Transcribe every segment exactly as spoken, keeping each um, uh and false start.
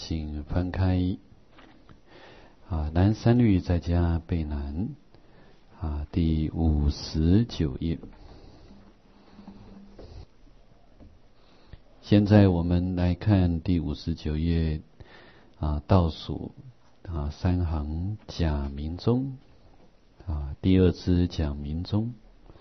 请翻开啊，南三律在家备南啊，第五十九页。现在我们来看第五十九页啊，倒数啊三行假名中啊，第二支假名中。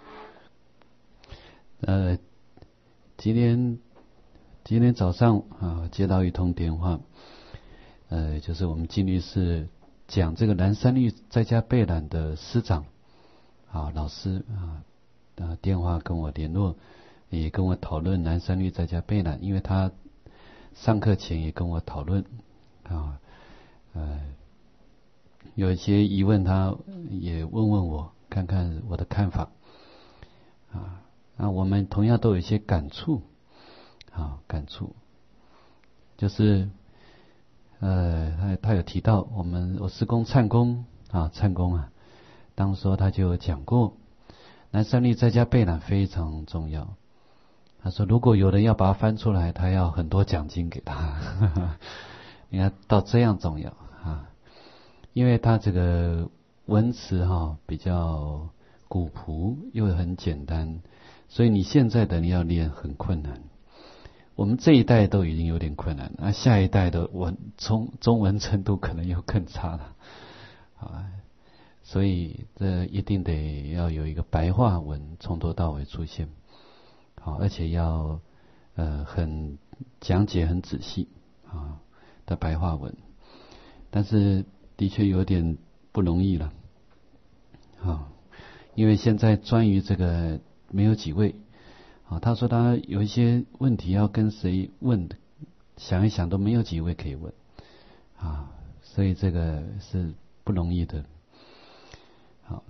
呃，今天今天早上啊，接到一通电话，呃，就是我们金律师讲这个南三律在家备览的师长啊，老师啊，呃，电话跟我联络，也跟我讨论南三律在家备览，因为他上课前也跟我讨论啊，呃，有一些疑问，他也问问我，看看我的看法啊。那我们同样都有一些感触，啊，感触，就是呃，他他有提到我们我师公忏公啊，忏公啊，当时他就有讲过，南三律在家备览非常重要。他说，如果有人要把它翻出来，他要很多奖金给他。你看到这样重要啊，因为他这个文词哈、啊、比较古朴又很简单。所以你现在的你要练很困难，我们这一代都已经有点困难，那下一代的文中中文程度可能又更差了啊，所以这一定得要有一个白话文从头到尾出现，好，而且要呃很讲解很仔细啊的白话文，但是的确有点不容易了，啊，因为现在专于这个。没有几位啊，他说他有一些问题要跟谁问，想一想都没有几位可以问啊，所以这个是不容易的。好，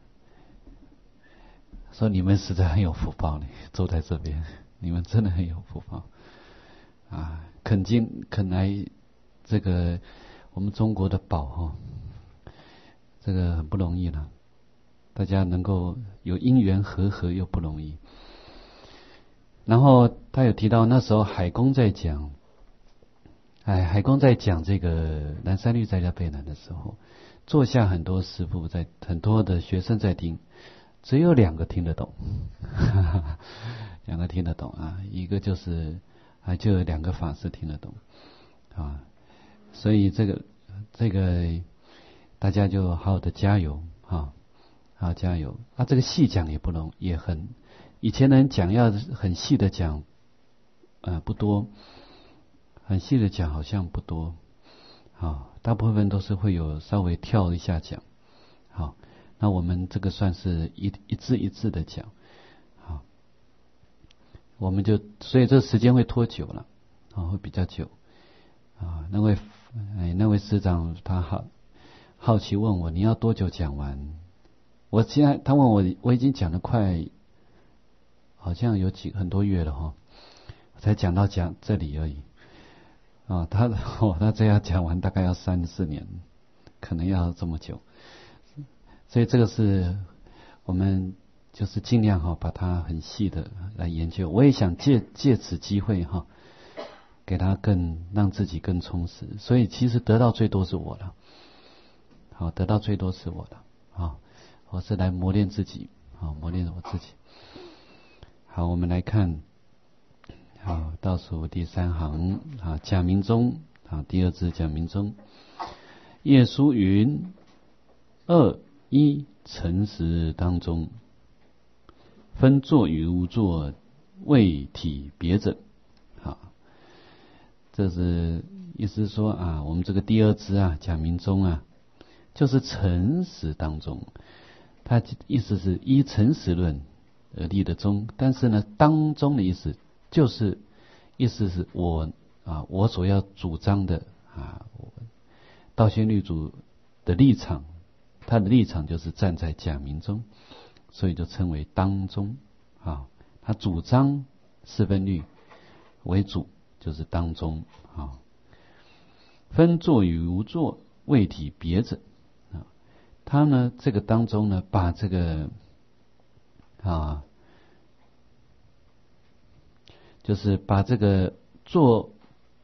说你们实在很有福报呢，坐在这边，你们真的很有福报啊，肯进肯来这个我们中国的宝哈，这个很不容易了。大家能够有因缘和合又不容易。然后他有提到那时候海公在讲，哎，海公在讲这个南三律在家备览的时候，坐下很多师父在，很多的学生在听，只有两个听得懂，两个听得懂啊，一个就是啊，就有两个法师听得懂啊，所以这个这个大家就好好的加油啊。好，加油！啊，这个细讲也不能，也很，以前人讲要很细的讲，呃，不多，很细的讲好像不多，好，大部分都是会有稍微跳一下讲，好，那我们这个算是一一字一字的讲，好，我们就所以这时间会拖久了，啊，会比较久，啊，那位哎那位师长他好好奇问我，你要多久讲完？我现在他问我，我已经讲了快，好像有几很多月了哈，我才讲到讲这里而已啊。他哦，他这样讲完大概要三四年，可能要这么久，所以这个是我们就是尽量哈把它很细的来研究。我也想借借此机会哈，给他更让自己更充实。所以其实得到最多是我了，好，得到最多是我的啊。我是来磨练自己，好，磨练我自己。好，我们来看，好，倒数第三行啊，假名中啊，第二支假名中，页书云：二一诚实当中，分作与无作，为体别者。好，这是意思说啊，我们这个第二支啊，假名中啊，就是诚实当中。他意思是依诚实论而立的中，但是呢，当中的意思就是意思是我啊，我所要主张的啊，道宣律主的立场，他的立场就是站在假名中，所以就称为当中啊。他主张四分律为主，就是当中啊。分作与无作，为体别者。他呢，这个当中呢，把这个啊，就是把这个做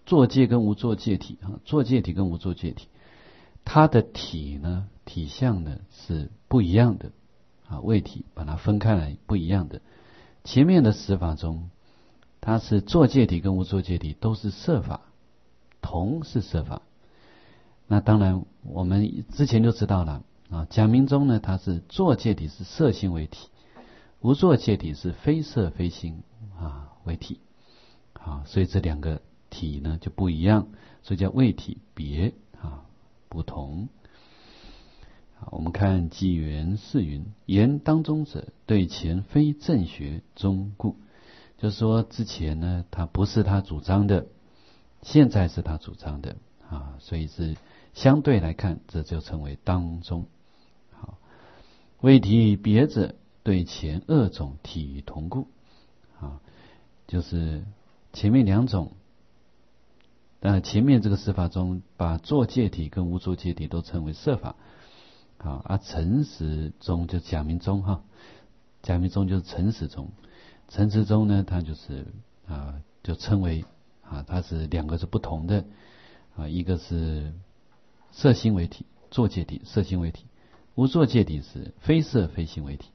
作界跟无作界体啊，作界体跟无作界体，它的体呢，体相呢是不一样的啊，位体把它分开来不一样的。前面的十法中，它是作界体跟无作界体都是色法，同是色法。那当然我们之前就知道了啊，假名中呢，它是作界体是色心为体，无作界体是非色非心啊为体。啊，所以这两个体呢就不一样，所以叫位体别啊不同。好，我们看纪元是云：言当中者，对前非正学中故。就是说之前呢，他不是他主张的，现在是他主张的啊，所以是相对来看，这就称为当中。好，位体别者，对前二种体同故啊，就是前面两种，但前面这个十法中，把作界体跟无作界体都称为色法。好，啊，诚实中就假名中哈，假名中就是诚实中，诚实中呢，它就是啊，就称为啊，它是两个是不同的啊，一个是色心为体，作界体色心为体，无作界体是非色非心为体。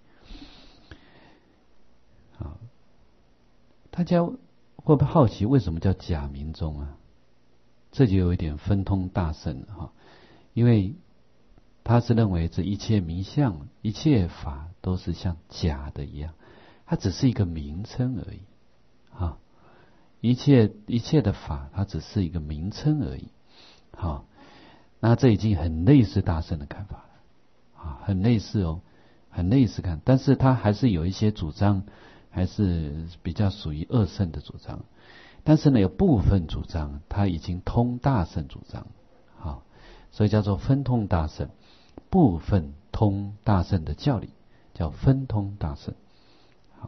啊，大家会不会好奇为什么叫假名中啊？这就有一点分通大圣了哈，因为他是认为这一切名相、一切法都是像假的一样，它只是一个名称而已啊。一切一切的法，它只是一个名称而已。好，那这已经很类似大圣的看法了啊，很类似哦，很类似看，但是他还是有一些主张，还是比较属于二圣的主张。但是呢，有部分主张他已经通大圣主张，好，所以叫做分通大圣。部分通大圣的教理叫分通大圣。好，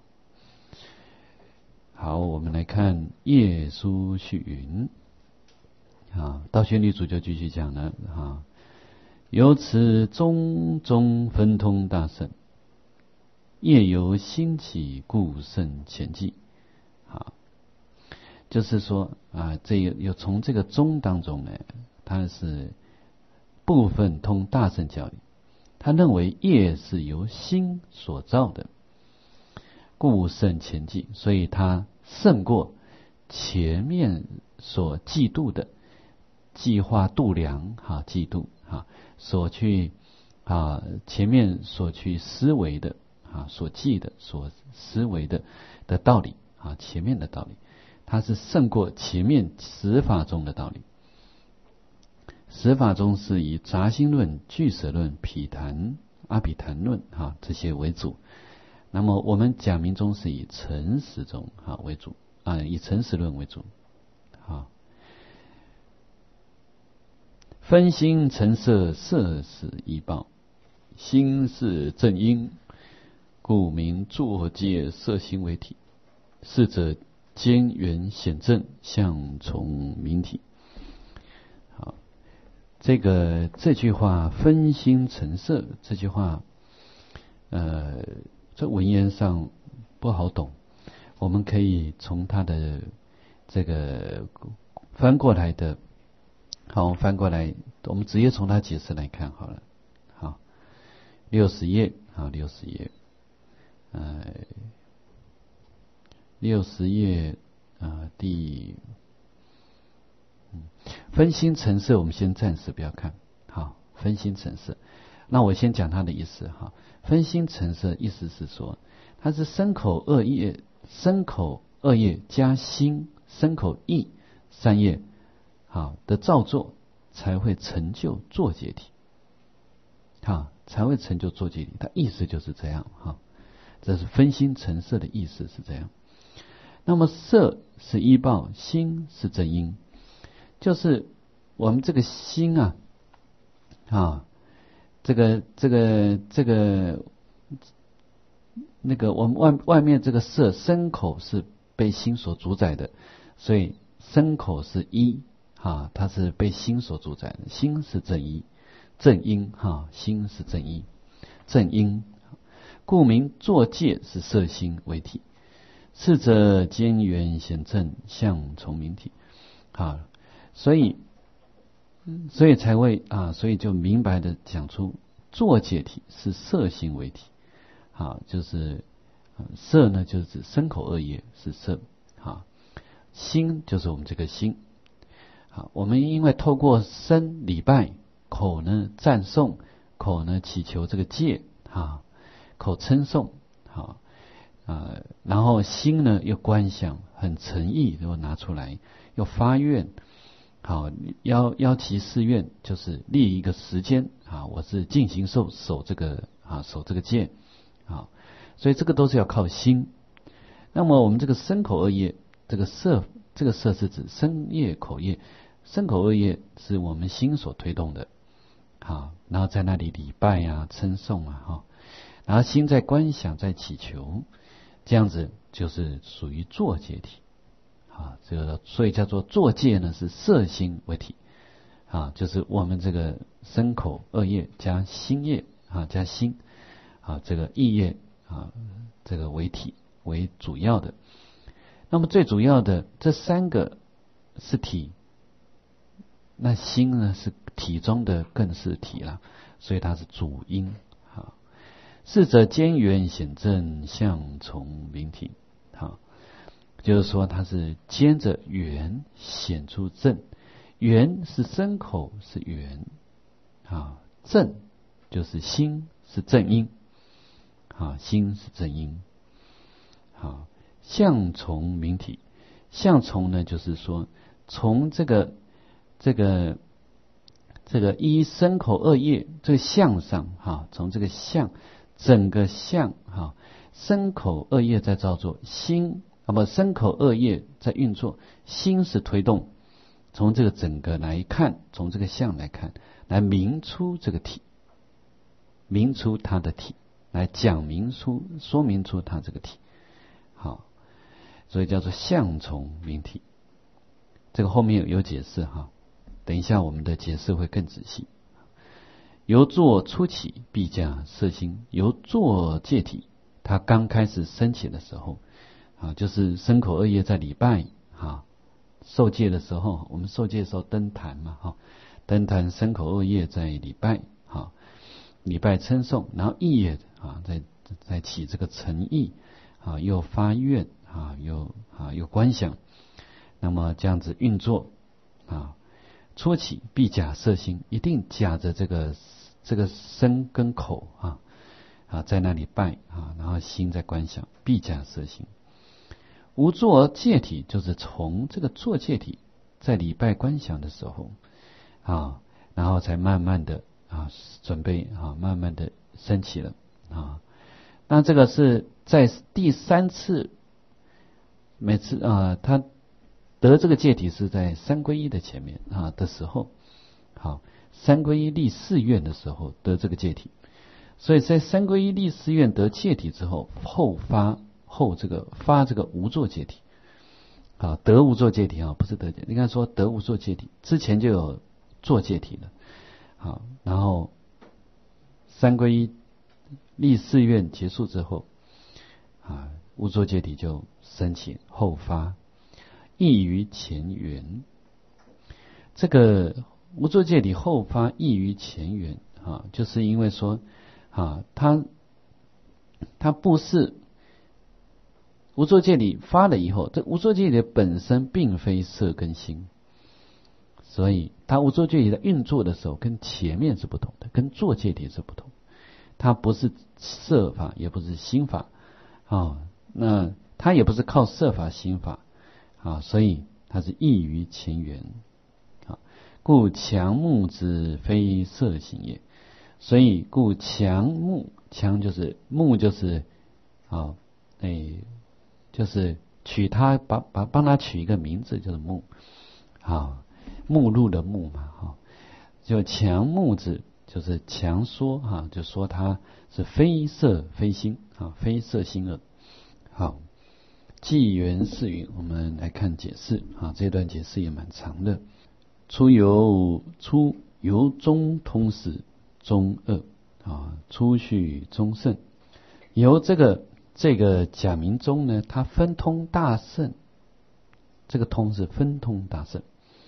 好，我们来看叶书续云。啊，道宣律主就继续讲了啊，由此中中分通大圣，业由兴起，故胜前记。啊，就是说啊，这有从这个中当中呢，它是部分通大圣教理，他认为业是由心所造的，故胜前记，所以他胜过前面所嫉妒的计划度量哈，嫉妒哈，所去啊前面所去思维的啊，所记的所思维的的道理啊，前面的道理，它是胜过前面十法中的道理。十法中是以杂心论、俱舍论、毗昙、阿毗昙论哈这些为主。那么我们假名中是以诚实中哈为主啊，以诚实论为主。好，分心成色，色是依报，心是正因，故名作界色心为体。是者兼圆显正，相从明体。好，这个这句话分心成色这句话，呃，这文言上不好懂，我们可以从它的这个翻过来的，好，我们翻过来，我们直接从它解释来看好了。好，六十页，好，六十页，呃，六十页啊、呃，第。分心成色，我们先暂时不要看。好，分心成色，那我先讲它的意思哈。分心成色意思是说，它是身口二业，身口二业加心，身口意三业好的造作，才会成就作界体。好，才会成就作界体，它意思就是这样哈。这是分心成色的意思是这样。那么色是依报，心是正因。就是我们这个心啊，啊，这个这个这个那个我们外外面这个色身口是被心所主宰的，所以身口是一啊，它是被心所主宰的，心是正一正因哈，心是正一正因，故名作界是色心为体。是者兼圆显正，相从明体。好。 所以所以才会啊，所以就明白的讲出作界体是色心为体，啊，就是色呢就是指身口二业是色，啊，心就是我们这个心，啊，我们因为透过身礼拜，口呢赞颂，口呢祈求这个戒，啊，口称颂，啊，啊，然后心呢又观想，很诚意，又拿出来，又发愿。好，邀邀其誓愿，就是立一个时间啊，我是进行守守这个啊，守这个戒啊，所以这个都是要靠心。那么我们这个身口二业，这个色，这个色是指身业口业，身口二业是我们心所推动的，好，然后在那里礼拜啊、称颂啊，哈，然后心在观想、在祈求，这样子就是属于作戒体。啊，这个所以叫做作戒呢，是色心为体，啊，就是我们这个身口二业加心业啊，加心啊，这个意业啊，这个为体为主要的。那么最主要的这三个是体，那心呢是体中的更是体了，所以它是主因啊。是则兼缘显正相从明体，好。就是说，它是兼着缘显出正，缘是身口是缘啊，正就是心是正因啊，心是正因啊，相从明体，相从呢，就是说从这个这个这个一身口二业这个相上哈，从这个相整个相哈，身口二业在造作心。那么身口二业在运作，心是推动，从这个整个来看，从这个相来看，来明出这个体，明出它的体，来讲明出说明出它这个体，好，所以叫做相从明体。这个后面有解释哈，等一下我们的解释会更仔细。由作初起，必加色心。由作戒体，它刚开始升起的时候。啊，就是身口二业在礼拜啊受戒的时候，我们受戒的时候登坛嘛，哈，登坛身口二业在礼拜，哈，礼拜称颂，然后意业啊，在在起这个诚意啊，又发愿啊，又啊又观想，那么这样子运作啊，初起必假色心，一定假着这个这个身跟口啊啊在那里拜啊，然后心在观想，必假色心。无作戒体，就是从这个作戒体在礼拜观想的时候啊，然后才慢慢的啊准备啊，慢慢的升起了啊。那这个是在第三次，每次啊，他得这个戒体是在三皈依的前面啊的时候，好，三皈依立誓愿的时候得这个戒体，所以在三皈依立誓愿得戒体之后，后发。后这个发这个无作戒体，啊，得无作戒体啊，不是得戒。你看说得无作戒体，之前就有作戒体了，好，然后三皈依立誓愿结束之后，啊，无作戒体就升起后发，异于前缘。这个无作戒体后发异于前缘啊，就是因为说啊，他他不是。无作戒体发了以后，这无作戒体本身并非色跟心，所以它无作戒体在运作的时候跟前面是不同的，跟作戒体是不同。它不是色法，也不是心法啊，那它也不是靠色法心法啊，所以它是异于前缘啊。故强目之非色行也，所以故强目，强就是目就是啊，哎。就是取他把把帮他取一个名字，就是目，啊，目录的目嘛，哈，就强目字就是强说哈，就说他是非色非心啊，非色心恶。好，纪元四云，我们来看解释啊，这段解释也蛮长的。初由初由中通始，中恶啊，初序中圣，由这个。这个假名中呢，它分通大圣，这个通是分通大圣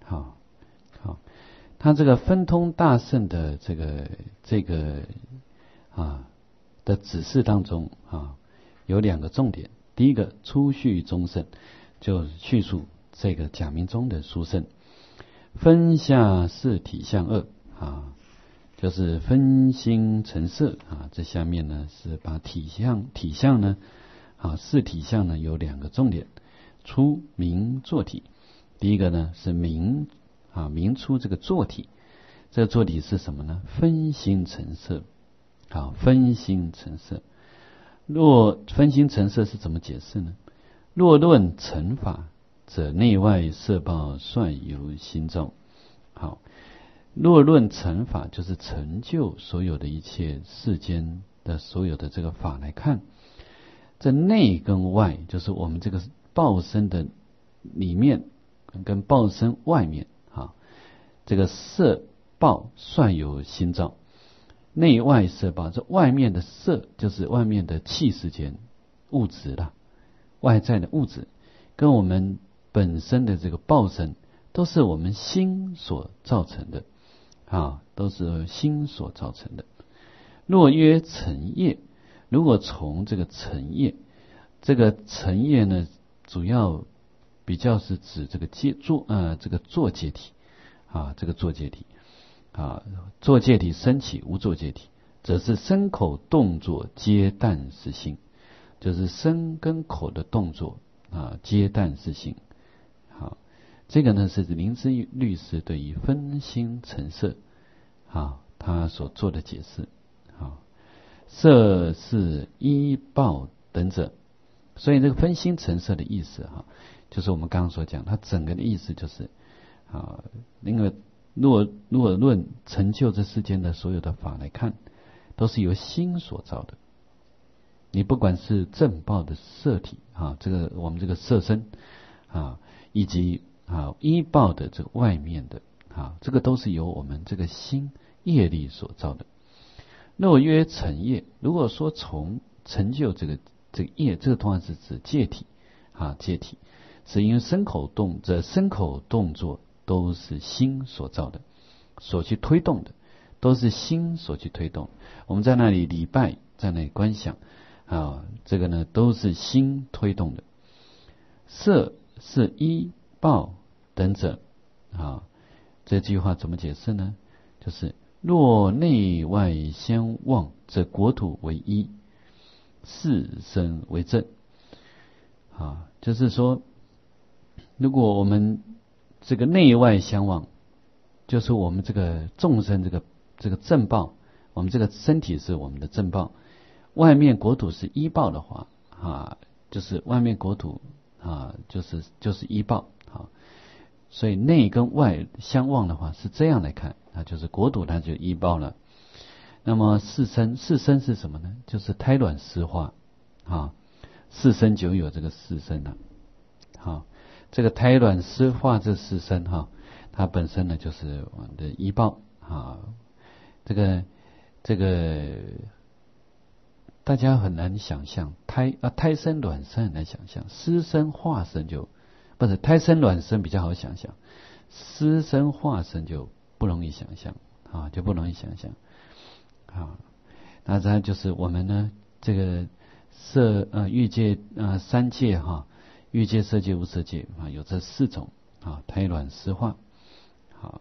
好，好，他这个分通大圣的这个这个啊的指示当中啊，有两个重点。第一个，初序中圣，就叙述这个假名中的殊胜，分下四体相二啊，就是分心成色啊。这下面呢是把体相体相呢啊四体相呢有两个重点，出明作体。第一个呢是明啊明出这个作体，这个作体是什么呢？分心成色啊，分心成色。若分心成色是怎么解释呢？若论成法，则内外色报算由心造。好，若论成法，就是成就所有的一切世间的所有的这个法来看，这内跟外，就是我们这个报身的里面跟报身外面啊，这个色报算由心造。内外色报，这外面的色就是外面的气世间物质啦，外在的物质，跟我们本身的这个报身，都是我们心所造成的啊，都是心所造成的。若曰成业，如果从这个成业，这个成业呢，主要比较是指这个界作呃这个作界体啊，这个作界体。啊，作界体升起无作界体，则是身口动作皆但是心，就是身跟口的动作啊，皆但是心。好，这个呢是林之律师对于分心成色啊他所做的解释。好，色是依报等者，所以这个分心成色的意思哈，就是我们刚刚所讲，它整个的意思就是啊，那个。如果如果论成就这世间的所有的法来看，都是由心所造的。你不管是正报的色体啊，这个我们这个色身啊，以及啊依报的这个外面的啊，这个都是由我们这个心业力所造的。若曰成业，如果说从成就这个这个业，这个通常是指界体啊，界体是因为身口动，这身口动作。都是心所造的，所去推动的，都是心所去推动。我们在那里礼拜，在那里观想啊，这个呢都是心推动的。色是依报等者啊，这句话怎么解释呢？就是若内外相望，则国土为一，四身为正啊，就是说，如果我们这个内外相望，就是我们这个众生这个这个正报，我们这个身体是我们的正报，外面国土是依报的话啊，就是外面国土啊，就是就是依报啊，所以内跟外相望的话是这样来看啊，就是国土它就依报了。那么四身，四身是什么呢？就是胎卵湿化啊，四身就有这个四身了，好。这个胎卵湿化这四身哈，它本身呢就是我们的依报啊。这个这个大家很难想象，胎啊胎生卵生很难想象，湿生化生就不是胎生卵生比较好想象，湿生化生就不容易想象啊，就不容易想象啊。那这就是我们呢这个色呃欲界呃三界哈。欲界、色界、无色界啊，有这四种啊，胎卵湿化。好，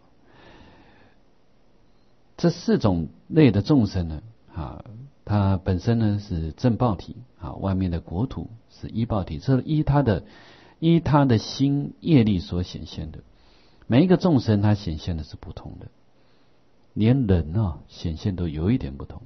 这四种类的众生呢，啊，它本身呢是正报体啊，外面的国土是依报体，这是依他的依他的心业力所显现的。每一个众生它显现的是不同的，连人啊显现都有一点不同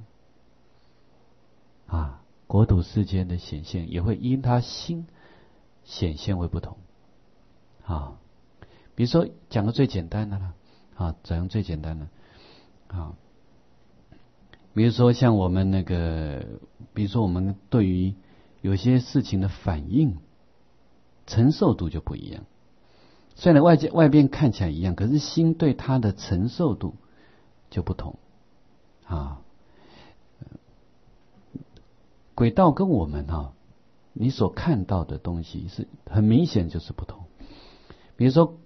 啊，国土世间的显现也会因他心显现会不同啊，比如说讲个最简单的啦啊，怎样最简单的啊？比如说像我们那个，比如说我们对于有些事情的反应承受度就不一样。虽然外界外边看起来一样，可是心对它的承受度就不同啊。轨道跟我们啊。你所看到的东西是很明显就是不同。比如说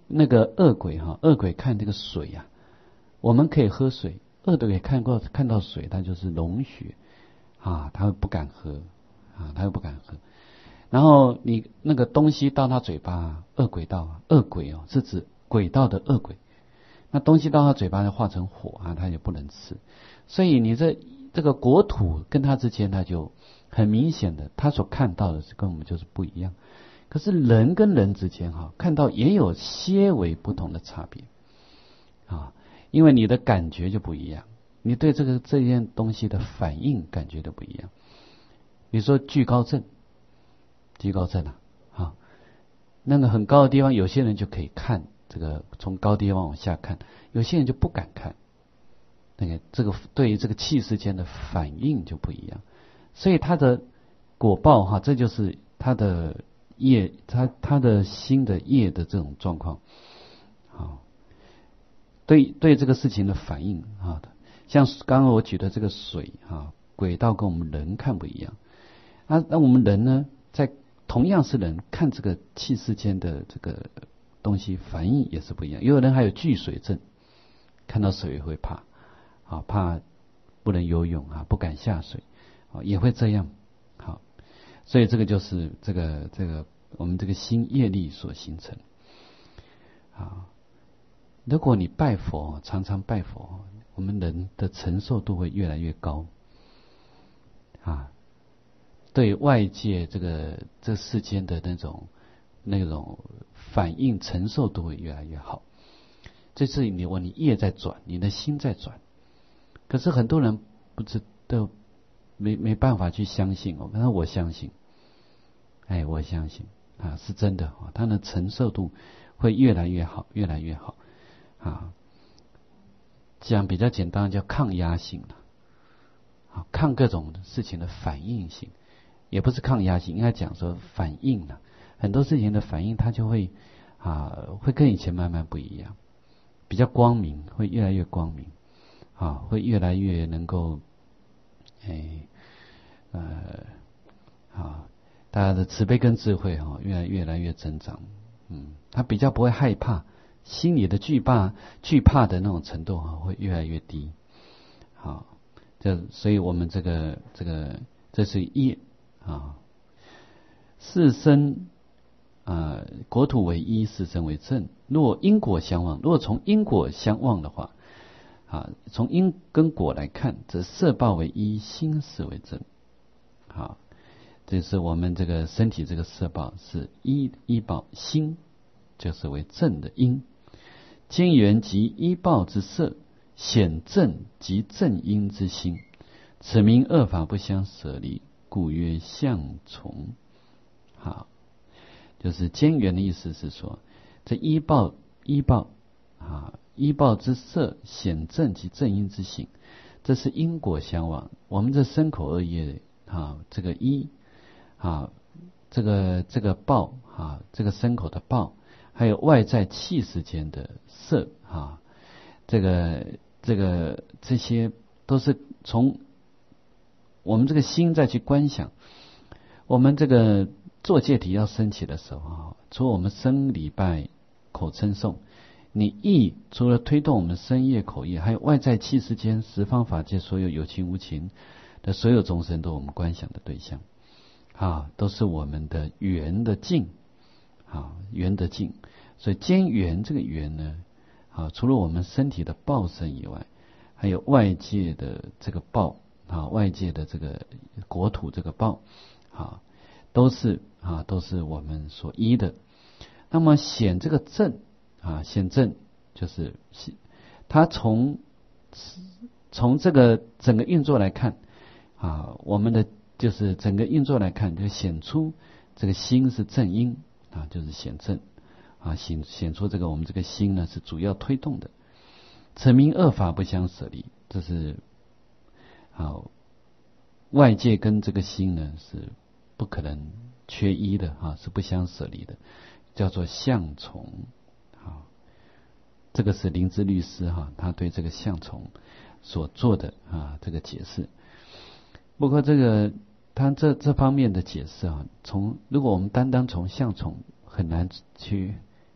那个恶鬼哈，恶鬼看这个水呀、啊，我们可以喝水，恶鬼看过看到水，它就是脓血啊，他会不敢喝啊，他会不敢喝。然后你那个东西到他嘴巴，恶鬼道，恶鬼哦，是指鬼道的恶鬼。那东西到他嘴巴就化成火啊，他也不能吃。所以你这这个国土跟他之间，他就很明显的，他所看到的是跟我们就是不一样。可是人跟人之间哈，看到也有些微不同的差别啊，因为你的感觉就不一样，你对这个这件东西的反应感觉都不一样。比如说惧高症。惧高症啊，啊，那个很高的地方，有些人就可以看这个从高地方往下看，有些人就不敢看。那个这个对于这个气世间的反应就不一样，所以他的果报哈，这就是他的业，他他的心的业的这种状况啊，对对这个事情的反应啊，像刚刚我举的这个水啊，轨道跟我们人看不一样啊，那我们人呢，在同样是人，看这个气世间的这个东西反应也是不一样。有人还有惧水症，看到水也会怕啊，怕不能游泳啊，不敢下水啊，也会这样。好，所以这个就是这个这个我们这个心业力所形成啊。如果你拜佛，常常拜佛，我们人的承受度会越来越高啊。对外界这个这世间的那种那种反应承受都会越来越好。这是你我你业在转，你的心在转。可是很多人不知都没没办法去相信哦，反正我相信，哎，我相信啊，是真的啊，他的承受度会越来越好，越来越好啊。讲比较简单，叫抗压性了啊，抗各种事情的反应性。也不是抗压性，应该讲说反应了，很多事情的反应，它就会啊，会跟以前慢慢不一样，比较光明，会越来越光明，啊，会越来越能够，哎，呃，啊，大家的慈悲跟智慧哈，越来越来越增长，嗯，他比较不会害怕，心里的惧怕惧怕的那种程度哈，会越来越低，好，这所以我们这个这个这是业。啊，四生啊，国土为一，四生为正。若因果相望，如果从因果相望的话，啊，从因跟果来看，则色报为一，心识为正。好，这是我们这个身体这个色报是一一报，心就是为正的因。兼缘即一报之色，显正即正因之心。此名二法不相舍离。故曰相从。好，就是兼缘的意思是说，这一报一报啊，一报之色显正及正因之行，这是因果相往。我们这身口二业啊，这个一啊，这个这个报啊，这个身口的报，还有外在气世间的色啊，这个这个这些都是从我们这个心再去观想，我们这个做戒体要升起的时候啊，除了我们生礼拜口称颂，你意除了推动我们身业口业，还有外在气世间十方法界所有有情无情的所有众生，都是我们观想的对象啊，都是我们的缘的境啊，缘的境。所以兼缘这个缘呢啊，除了我们身体的报身以外，还有外界的这个报。啊，外界的这个国土这个报，啊，都是啊，都是我们所依的。那么显这个正啊，显正就是它从从这个整个运作来看啊，我们的就是整个运作来看，就显出这个心是正因啊，就是显正啊，显显出这个我们这个心呢是主要推动的。此名二法不相舍离，这是。好，外界跟这个心呢是不可能缺一的啊，是不相舍离的，叫做相从。好，这个是灵芝律师哈，他对这个相从所做的啊这个解释。不过这个他这这方面的解释啊，从如果我们单单从相从很难去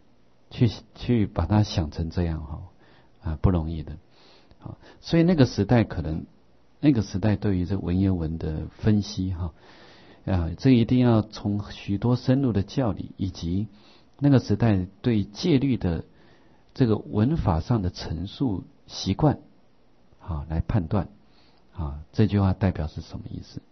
去去把它想成这样哈啊不容易的。好，所以那个时代可能那个时代对于这文言文的分析哈啊，这一定要从许多深入的教理以及那个时代对戒律的这个文法上的陈述习惯啊来判断啊这句话代表是什么意思。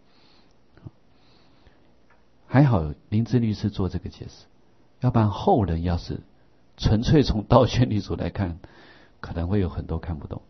还好林芝律师做这个解释，要不然后人要是纯粹从道宣律主来看，可能会有很多看不懂。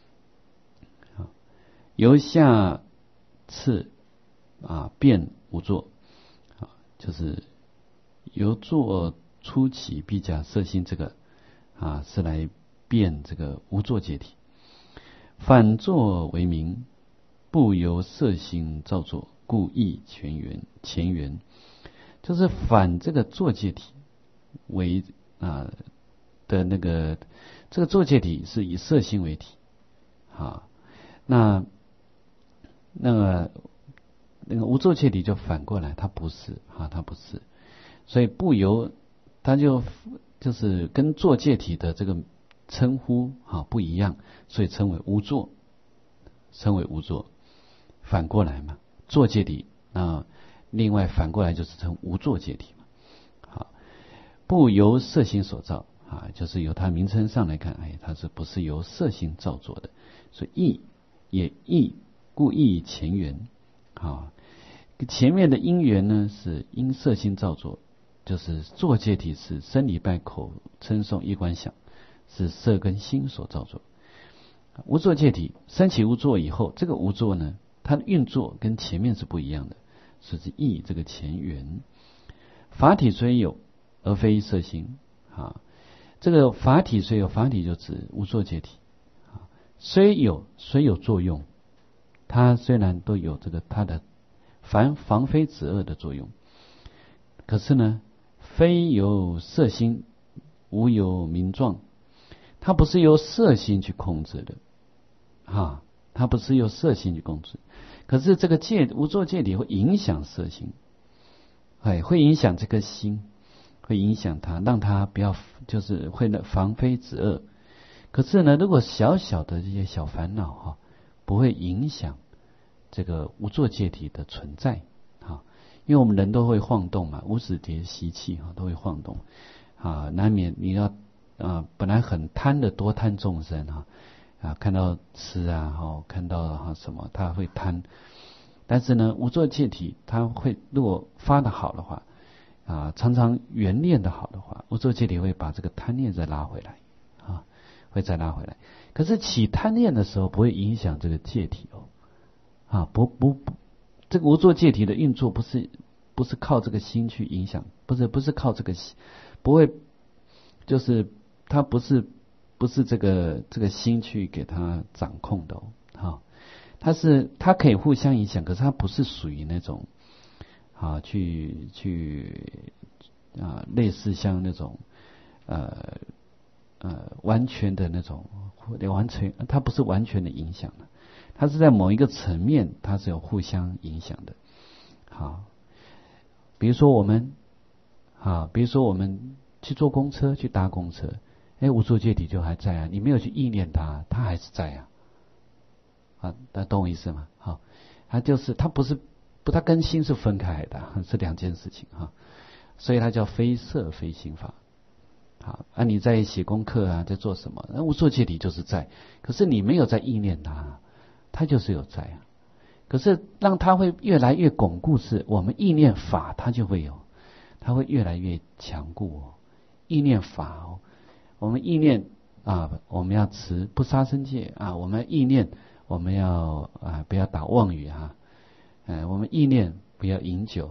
由下次啊变无作啊，就是由作初起必假色心，这个啊是来变这个无作戒体。反作为名，不由色心造作，故意前缘前缘，就是反这个作戒体为啊的那个这个作戒体是以色心为体啊，那那个那个无作戒体就反过来，它不是啊，它不是，所以不由它就就是跟作戒体的这个称呼啊不一样，所以称为无作，称为无作。反过来嘛，作戒体啊，另外反过来就是称无作戒体嘛。好，不由色心所造啊，就是由它名称上来看，哎，它是不是由色心造作的？所以意也意。故意前缘，啊，前面的因缘呢是因色心造作，就是作戒体是生理拜口称颂意观想，是色跟心所造作。无作戒体升起无作以后，这个无作呢，它的运作跟前面是不一样的，是指意这个前缘。法体虽有，而非色心啊。这个法体虽有，法体就指无作戒体啊，虽有虽有作用。它虽然都有这个它的防防非止恶的作用，可是呢，非由色心，无有名状，它不是由色心去控制的，啊，它不是由色心去控制。可是这个戒无作戒体会影响色心，哎，会影响这个心，会影响它，让它不要就是会防非止恶。可是呢，如果小小的这些小烦恼哈。不会影响这个无作戒体的存在啊，因为我们人都会晃动嘛，无始劫习气啊都会晃动啊，难免你要啊本来很贪的多贪众生啊啊看到吃啊哈，看到哈什么他会贪，但是呢无作戒体他会如果发的好的话啊，常常缘念的好的话，无作戒体会把这个贪念再拉回来啊，会再拉回来。可是起贪念的时候不会影响这个戒体哦，啊不不不，这个无作戒体的运作不是不是靠这个心去影响，不是不是靠这个心，不会就是它不是不是这个这个心去给它掌控的哦，哈，它是它可以互相影响，可是它不是属于那种啊去去啊类似像那种呃。呃，完全的那种，完全，它不是完全的影响的，它是在某一个层面，它是有互相影响的。好，比如说我们，啊，比如说我们去坐公车，去搭公车，哎，无作戒体就还在啊，你没有去意念它，它还是在啊。啊，大家懂我意思吗？好，它就是它不是不，它跟心是分开的，是两件事情哈，所以它叫非色非心法。好，啊，你在写功课啊，在做什么？那无作戒体就是在，可是你没有在意念它，它就是有在啊。可是让它会越来越巩固，是我们意念法，它就会有，它会越来越强固哦。意念法哦，我们意念啊，我们要持不杀生戒啊，我们意念我们要啊不要打妄语哈，哎，我们意念不要饮酒，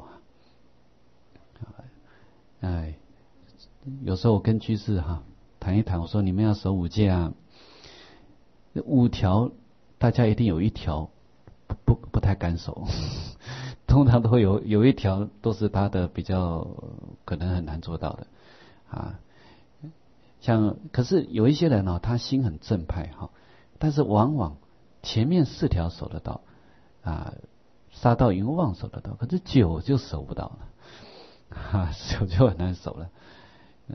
哎。有时候我跟居士哈谈一谈，我说你们要守五戒啊，五条大家一定有一条不不不太敢守，通常都会有有一条都是他的比较可能很难做到的啊。像可是有一些人哦，他心很正派哈，但是往往前面四条守得到啊，杀盗淫妄守得到，可是酒就守不到了，哈、啊，酒就很难守了。嗯，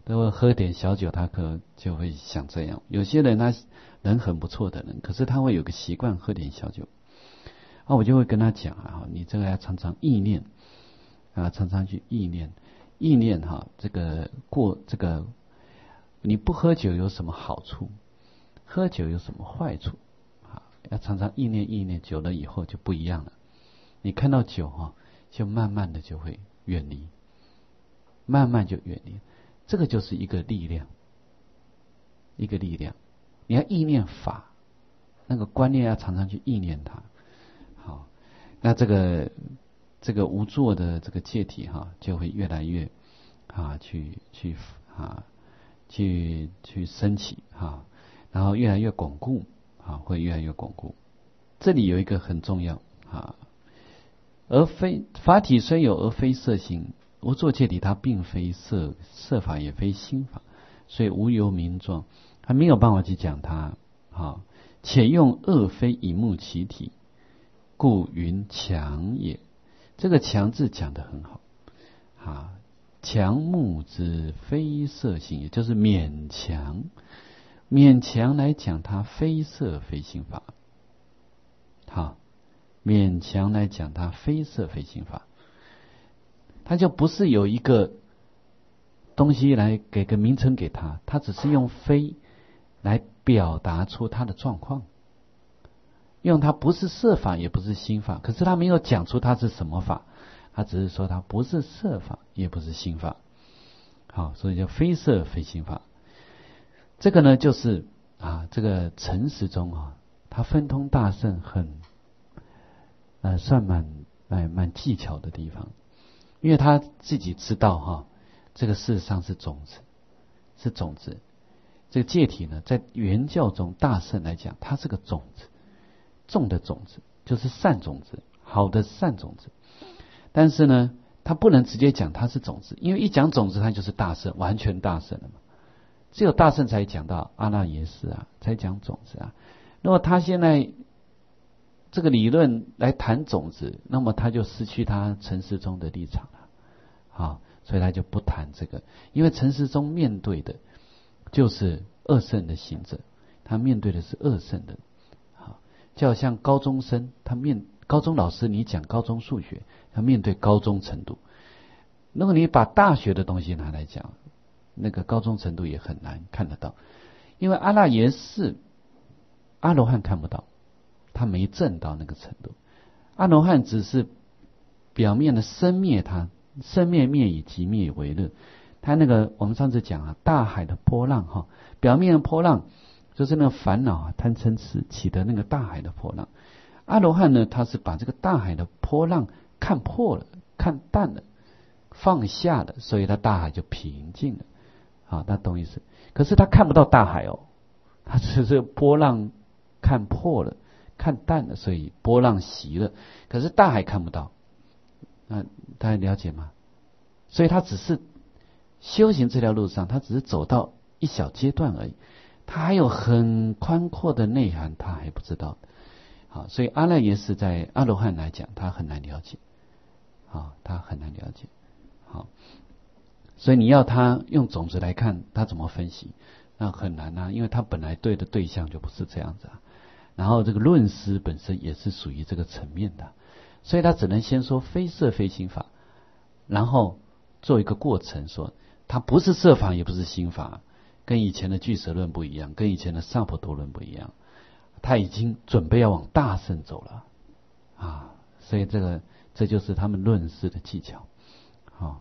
都会喝点小酒，他可就会想这样。有些人他人很不错的人，可是他会有个习惯喝点小酒。啊，我就会跟他讲啊，你这个要常常意念啊，常常去意念，意念哈，这个过这个，你不喝酒有什么好处？喝酒有什么坏处？啊，要常常意念意念，久了以后就不一样了。你看到酒哈，就慢慢的就会远离，慢慢就远离。这个就是一个力量，一个力量。你要意念法，那个观念要常常去意念它。好，那这个这个无作的这个戒体哈，就会越来越啊去去啊去去升起哈，然后越来越巩固啊，会越来越巩固。这里有一个很重要啊，而非法体虽有而非色心，无作戒体它并非色色法，也非心法，所以无由名状，还没有办法去讲它。好，且用恶非以目其体，故云强也。这个强字讲得很好啊，强目之非色性，也就是勉强勉强来讲它非色非心法。好，勉强来讲它非色非心法，它就不是有一个东西来给个名称给它，它只是用非来表达出它的状况，用它不是色法也不是心法，可是它没有讲出它是什么法，它只是说它不是色法也不是心法。好，所以叫非色非心法。这个呢就是啊，这个陈时中啊，他分通大圣很呃算蛮蛮蛮技巧的地方，因为他自己知道哈，这个事实上是种子，是种子。这个戒体呢，在原教中大圣来讲，它是个种子，种的种子就是善种子，好的善种子。但是呢，他不能直接讲它是种子，因为一讲种子，它就是大圣，完全大圣了嘛。只有大圣才讲到阿那耶识啊，才讲种子啊。那么他现在这个理论来谈种子，那么他就失去他陈时中的立场了。好，所以他就不谈这个，因为陈时中面对的就是二圣的行者，他面对的是二圣的。好，就好像高中生，他面高中老师你讲高中数学，他面对高中程度。如果你把大学的东西拿来讲，那个高中程度也很难看得到，因为阿那耶识阿罗汉看不到，他没证到那个程度。阿罗汉只是表面的生灭他，生灭灭以即灭为乐。他那个我们上次讲啊，大海的波浪哈，表面的波浪就是那个烦恼啊、贪嗔痴起的那个大海的波浪。阿罗汉呢，他是把这个大海的波浪看破了，看淡了，放下了，所以他大海就平静了。好，他懂意思。可是他看不到大海哦，他只是波浪看破了，看淡了，所以波浪熄了。可是大海看不到，那大家了解吗？所以他只是修行这条路上，他只是走到一小阶段而已，他还有很宽阔的内涵，他还不知道。好，所以阿那耶识在阿罗汉来讲，他很难了解。好，他很难了解。好。所以你要他用种子来看，他怎么分析？那很难啊，因为他本来对的对象就不是这样子啊。然后这个论师本身也是属于这个层面的，所以他只能先说非色非心法，然后做一个过程，说它不是色法也不是心法，跟以前的俱舍论不一样，跟以前的上婆多论不一样，他已经准备要往大圣走了啊。所以这个这就是他们论师的技巧，好。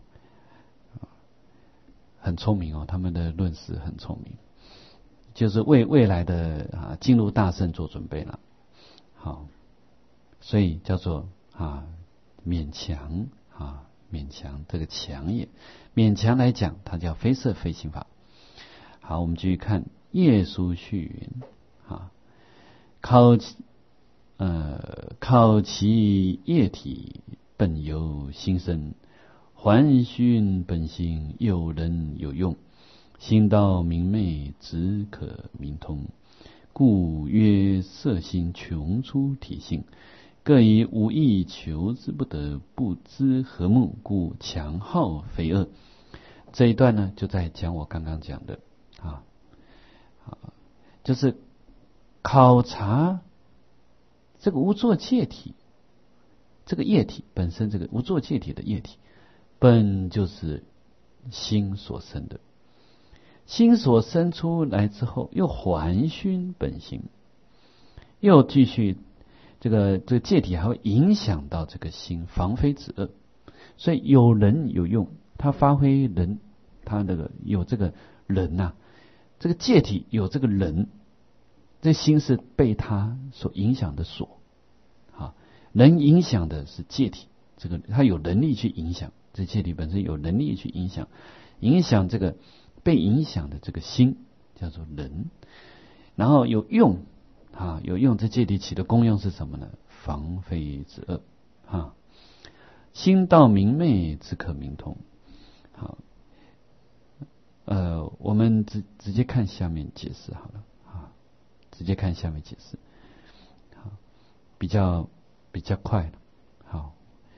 很聪明哦，他们的论师很聪明，就是为未来的啊进入大圣做准备了。好，所以叫做啊勉强啊勉强，这个强也勉强来讲，它叫非色非心法。好，我们继续看叶书序云啊，考其呃考其液体本由心生。还熏本性，有人有用，心道明昧，只可明通。故曰色心穷出体性，各以无益求之不得，不知何目，故强好非恶。 这一段呢，就在讲我刚刚讲的啊啊，就是考察这个无作界体，这个液体本身，这个无作界体的液体，本就是心所生的。心所生出来之后，又还熏本心，又继续这个这个界体还会影响到这个心，防非止恶。所以有人有用，它发挥人，它那个有这个人呐、啊，这个界体有这个人，这心是被它所影响的所啊，人影响的是界体，这个它有能力去影响，这界体本身有能力去影响，影响这个被影响的这个心叫做人，然后有用啊，有用，这界体起的功用是什么呢？防非止恶啊。心道明昧，只可明通。好，呃，我们直直接看下面解释好了啊，直接看下面解释，好，比较比较快，好，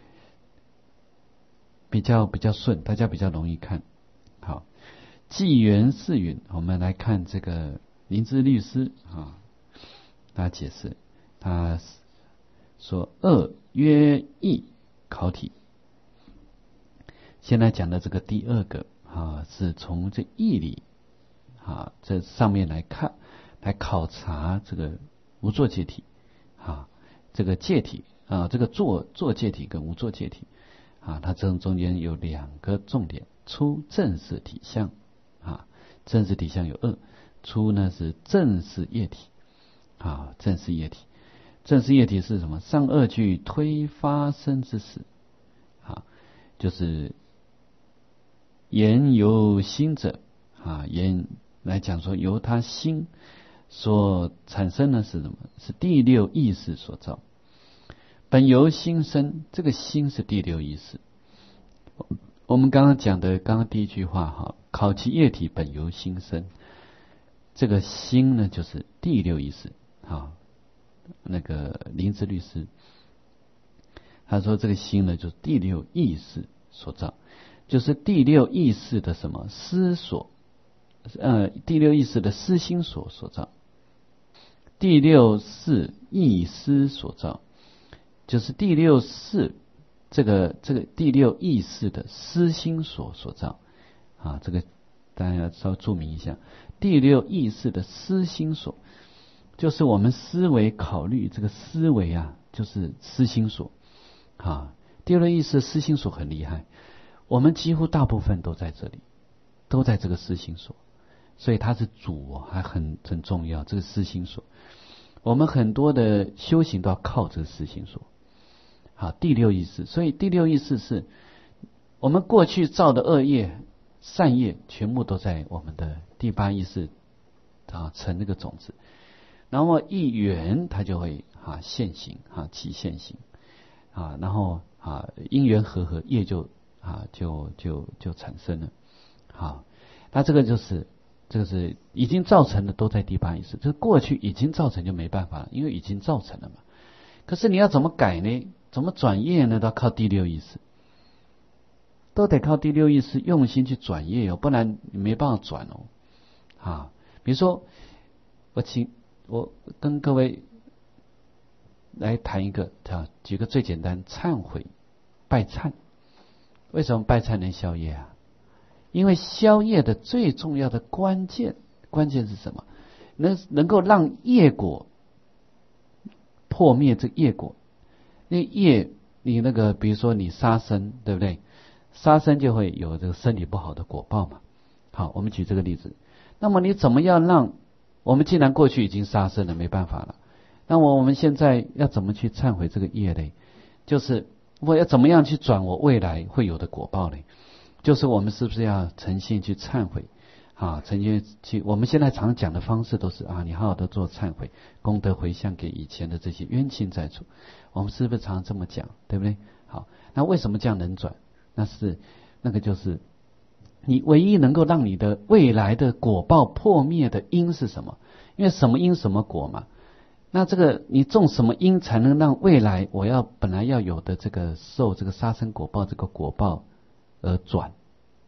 比较比较顺，大家比较容易看。好，纪元是允，我们来看这个林芝律师啊，他解释，他说恶曰义。考体，现在讲的这个第二个啊，是从这义理啊这上面来看，来考察这个无作界体啊，这个界体啊，这个作作界体跟无作界体啊，它这中间有两个重点：出正式体相啊，正式体相有二，出呢是正式液体啊，正式液体。正式液体是什么？上二句推发生之时，啊，就是言由心者啊，言来讲说由他心所产生的是什么？是第六意识所造。本由心生，这个心是第六意识。我们刚刚讲的，刚刚第一句话哈，考其液体本由心生，这个心呢就是第六意识啊。那个林芝律师他说这个心呢就是第六意识所造，就是第六意识的什么思所，呃第六意识的思心所所造，第六是意思所造，就是第六是这个这个第六意识的思心所所造啊，这个大家要稍微注明一下，第六意识的思心所。就是我们思维考虑这个思维啊，就是思心所啊。第六意识思心所很厉害，我们几乎大部分都在这里，都在这个思心所，所以它是主哦，还很很重要。这个思心所，我们很多的修行都要靠这个思心所。好，第六意识，所以第六意识是我们过去造的恶业、善业，全部都在我们的第八意识啊，成那个种子。然后一缘它就会啊现行啊起现行啊，然后啊因缘和合业就啊就就就产生了。好，那这个就是这个是已经造成的都在第八意识，这过去已经造成就没办法了，因为已经造成了嘛。可是你要怎么改呢？怎么转业呢？都要靠第六意识，都得靠第六意识用心去转业哦，不然你没办法转哦。啊，比如说我请。我跟各位来谈一个，啊，举个最简单，忏悔、拜忏。为什么拜忏能消业啊？因为消业的最重要的关键，关键是什么？能能够让业果破灭，这业果，那业，你那个，比如说你杀生，对不对？杀生就会有这个身体不好的果报嘛。好，我们举这个例子。那么你怎么样让？我们既然过去已经杀生了，没办法了，那么我们现在要怎么去忏悔这个业呢？就是我要怎么样去转我未来会有的果报呢？就是我们是不是要诚心去忏悔啊？诚心去，我们现在常讲的方式都是啊，你好好的做忏悔，功德回向给以前的这些冤亲债主。我们是不是常常这么讲，对不对？好，那为什么这样能转？那是那个就是。你唯一能够让你的未来的果报破灭的因是什么？因为什么因什么果嘛。那这个你种什么因才能让未来我要本来要有的这个受这个杀生果报这个果报而转？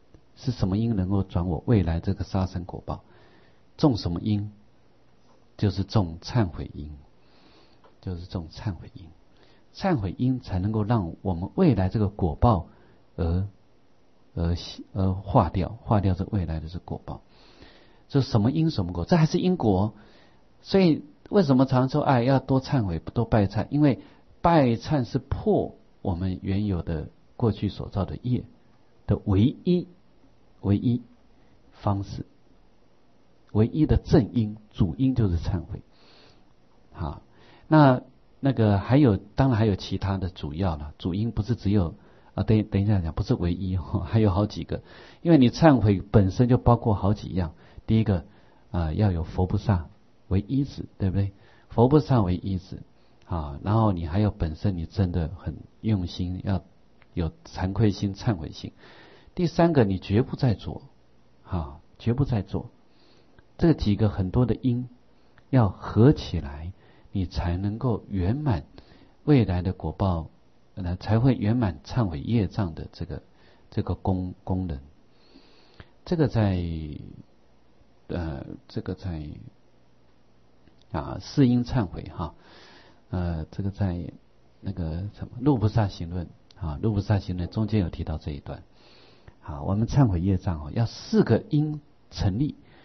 是什么因能够转我未来这个杀生果报？种什么因？就是种忏悔因，就是种忏悔因。忏悔因才能够让我们未来这个果报而而而化掉，化掉这未来的这果报。这什么因什么果？这还是因果。所以为什么常说哎要多忏悔，多拜忏？因为拜忏是破我们原有的过去所造的业的唯一唯一方式，唯一的正因，主因就是忏悔。好，那那个还有，当然还有其他的主要了，主因不是只有啊，等等一下讲，不是唯一哈，还有好几个，因为你忏悔本身就包括好几样。第一个啊，要有佛菩萨为依止，对不对？佛菩萨为依止啊，然后你还有本身你真的很用心，要有惭愧心、忏悔心。第三个，你绝不再做，啊，绝不再做。这几个很多的因要合起来，你才能够圆满未来的果报，呃，才会圆满忏悔业障的这个这个功功能。这个在呃，这个在啊四因忏悔哈，呃，这个在那个什么入菩萨行论啊，入菩萨行论中间有提到这一段。好，我们忏悔业障哦，要四个因成立，